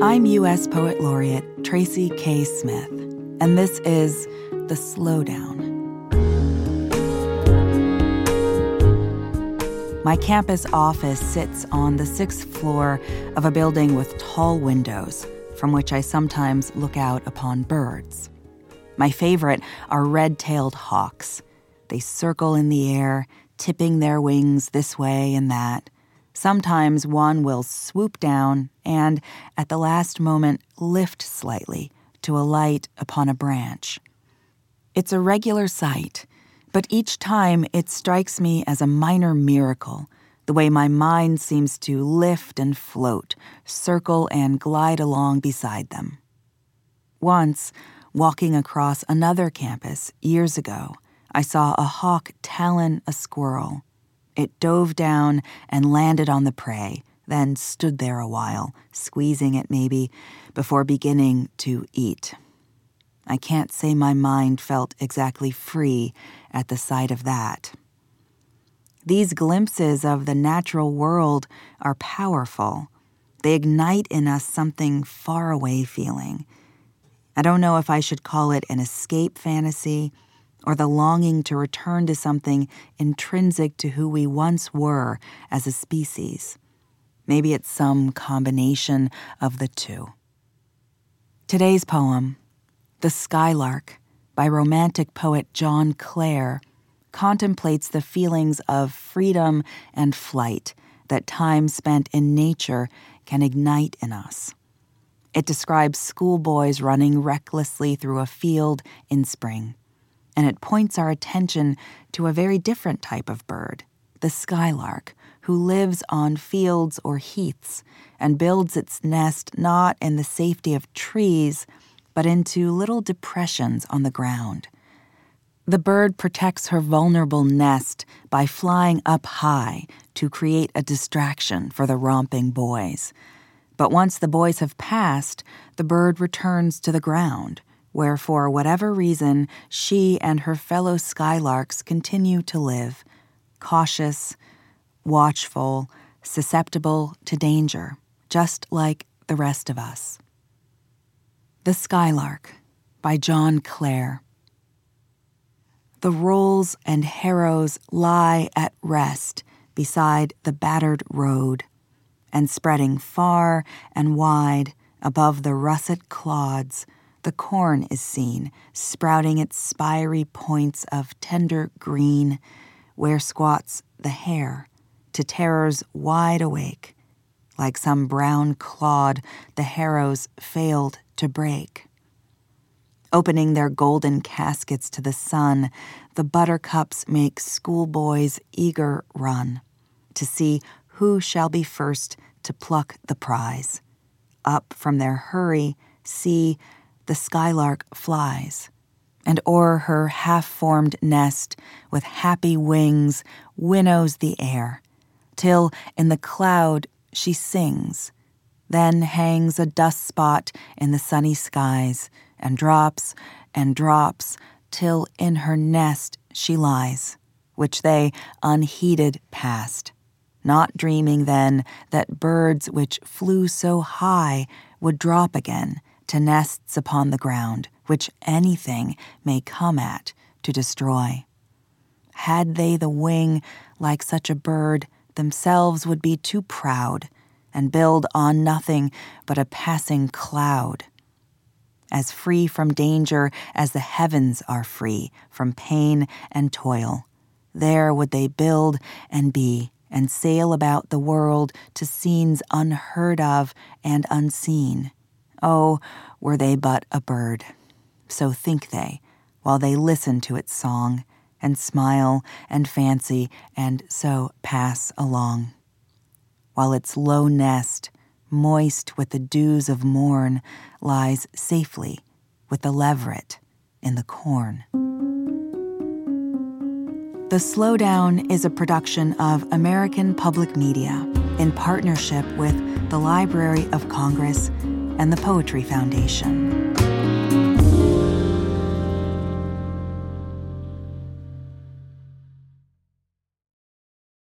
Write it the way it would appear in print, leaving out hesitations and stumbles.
I'm U.S. Poet Laureate Tracy K. Smith, and this is The Slowdown. My campus office sits on the 6th floor of a building with tall windows, from which I sometimes look out upon birds. My favorite are red-tailed hawks. They circle in the air, tipping their wings this way and that. Sometimes one will swoop down and, at the last moment, lift slightly to alight upon a branch. It's a regular sight, but each time it strikes me as a minor miracle, the way my mind seems to lift and float, circle and glide along beside them. Once, walking across another campus years ago, I saw a hawk talon a squirrel. It dove down and landed on the prey, then stood there a while, squeezing it maybe, before beginning to eat. I can't say my mind felt exactly free at the sight of that. These glimpses of the natural world are powerful. They ignite in us something far-away feeling. I don't know if I should call it an escape fantasy or the longing to return to something intrinsic to who we once were as a species. Maybe it's some combination of the two. Today's poem, The Skylark, by Romantic poet John Clare, contemplates the feelings of freedom and flight that time spent in nature can ignite in us. It describes schoolboys running recklessly through a field in spring, and it points our attention to a very different type of bird, the skylark, who lives on fields or heaths and builds its nest not in the safety of trees, but into little depressions on the ground. The bird protects her vulnerable nest by flying up high to create a distraction for the romping boys. But once the boys have passed, the bird returns to the ground, where for whatever reason she and her fellow skylarks continue to live, cautious, watchful, susceptible to danger, just like the rest of us. The Skylark, by John Clare. The rolls and harrows lie at rest beside the battered road, and spreading far and wide above the russet clods, the corn is seen, sprouting its spiry points of tender green, where squats the hare, to terrors wide awake. Like some brown clod, the harrows failed to break. Opening their golden caskets to the sun, the buttercups make schoolboys' eager run to see who shall be first to pluck the prize. Up from their hurry, see, the skylark flies, and o'er her half-formed nest with happy wings winnows the air, till in the cloud she sings, then hangs a dust spot in the sunny skies, and drops, till in her nest she lies, which they unheeded passed, not dreaming then that birds which flew so high would drop again to nests upon the ground, which anything may come at to destroy. Had they the wing like such a bird, themselves would be too proud, and build on nothing but a passing cloud. As free from danger as the heavens are free from pain and toil, there would they build and be, and sail about the world to scenes unheard of and unseen. Oh, were they but a bird. So think they, while they listen to its song, and smile and fancy, and so pass along. While its low nest, moist with the dews of morn, lies safely with the leveret in the corn. The Slowdown is a production of American Public Media in partnership with the Library of Congress and the Poetry Foundation.